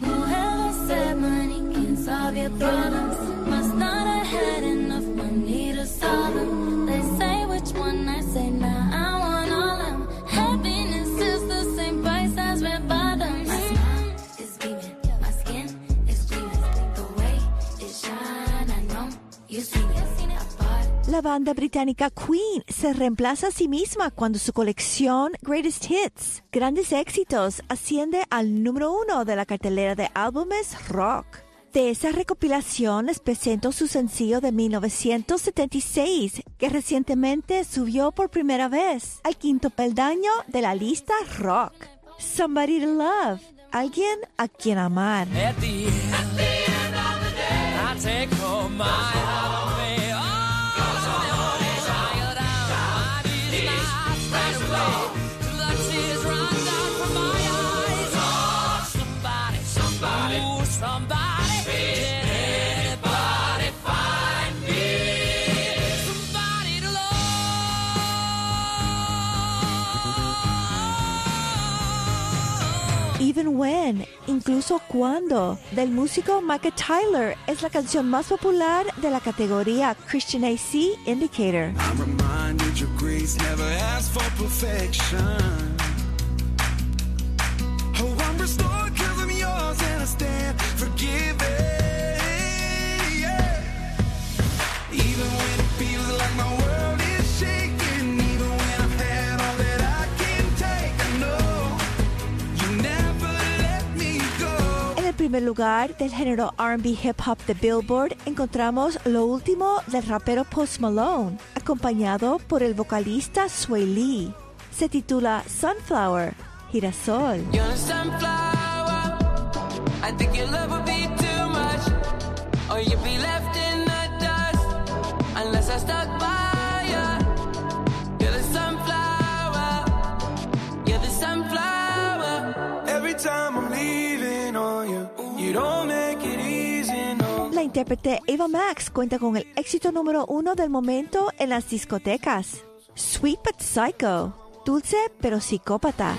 La banda británica Queen se reemplaza a sí misma cuando su colección Greatest Hits, Grandes Éxitos, asciende al número 1 de la cartelera de álbumes rock. De esa recopilación les presento su sencillo de 1976, que recientemente subió por primera vez al 5º peldaño de la lista rock. Somebody to Love, alguien a quien amar. At the end of the day, I take home my heart away. Even When, incluso cuando, del músico Michael Tyler, es la canción más popular de la categoría Christian AC Indicator. I'm reminded your grace never asked for perfection. Oh, I'm restored 'cause I'm yours and I stand forgiven. Yeah. Even when it feels like my world is shaking, even when I've had all that I can take, I know you never let me go. En el primer lugar del género R&B Hip Hop de Billboard encontramos lo último del rapero Post Malone, acompañado por el vocalista Sway Lee. Se titula Sunflower, Girasol. You're a sunflower. I think your love would be too much, or you'd be left in the dust unless I stuck by you. You're the sunflower. You're the sunflower. Every time I'm leaving on you, you don't make it easy, no. La intérprete Ava Max cuenta con el éxito número 1 del momento en las discotecas. Sweet but Psycho, dulce pero psicópata.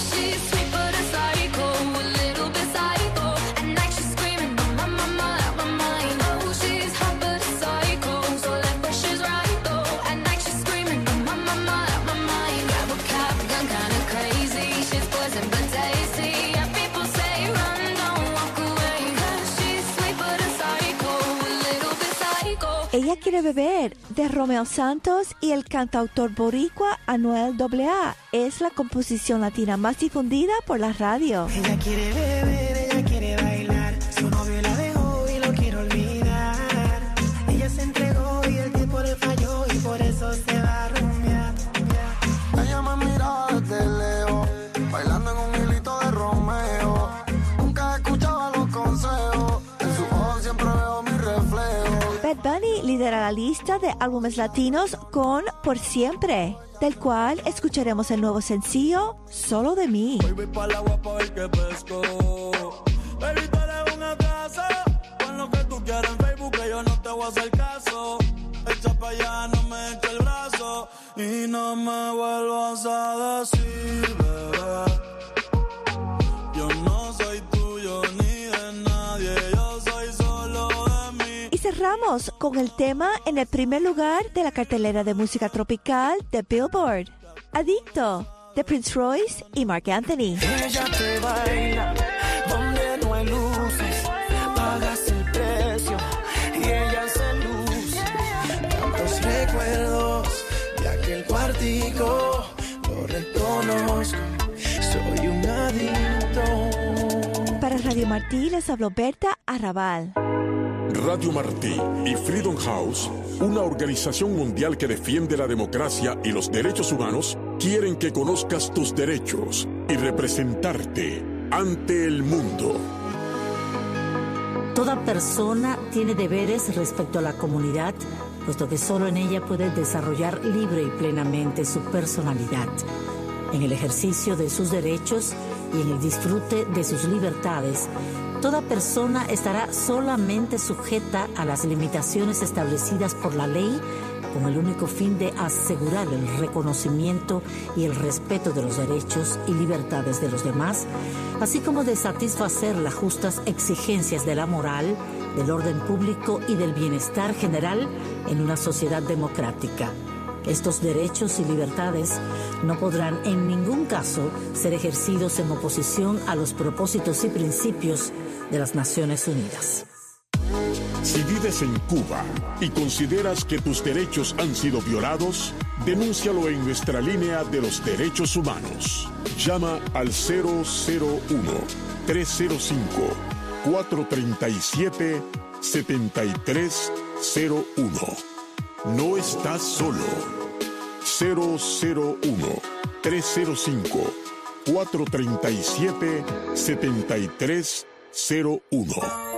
Ella quiere beber, de Romeo Santos y el cantautor boricua Anuel AA. Es la composición latina más difundida por la radio. Ella quiere beber, ella quiere bailar. Su novio la dejó y lo quiere olvidar. Ella se entregó y el tiempo le falló y por eso se va a rumbear. Ella me mira desde lejos, bailando en un hilito de Romeo. Nunca escuchaba los consejos, en su ojos siempre veo mi reflejo. Bad Bunny lidera la lista de álbumes latinos con Por Siempre, del cual escucharemos el nuevo sencillo Solo de Mí. Hoy voy pa' la agua pa' ver qué pesco. Baby, tú eres un atraso. Pon lo que tú quieras en Facebook que yo no te voy a hacer caso. Echa pa' allá, no me eche el brazo. Y no me vuelvas a decir, bebé, yo no soy tuyo ni de nadie. Yo soy solo de mí. Y cerramos con el tema en el primer lugar de la cartelera de música tropical de Billboard, Adicto, de Prince Royce y Marc Anthony. Ella te baila donde no hay luces, pagas el precio y ella se luce. Tantos recuerdos de aquel cuartico, lo reconozco, soy un adicto. Para Radio Martí les habló Berta Arrabal. Radio Martí y Freedom House, una organización mundial que defiende la democracia y los derechos humanos, quieren que conozcas tus derechos y representarte ante el mundo. Toda persona tiene deberes respecto a la comunidad, puesto que solo en ella puede desarrollar libre y plenamente su personalidad. En el ejercicio de sus derechos y en el disfrute de sus libertades, toda persona estará solamente sujeta a las limitaciones establecidas por la ley, con el único fin de asegurar el reconocimiento y el respeto de los derechos y libertades de los demás, así como de satisfacer las justas exigencias de la moral, del orden público y del bienestar general en una sociedad democrática. Estos derechos y libertades no podrán en ningún caso ser ejercidos en oposición a los propósitos y principios de las Naciones Unidas. Si vives en Cuba y consideras que tus derechos han sido violados, denúncialo en nuestra línea de los derechos humanos. Llama al 001-305-437-7301. No estás solo. 001-305-437-7301.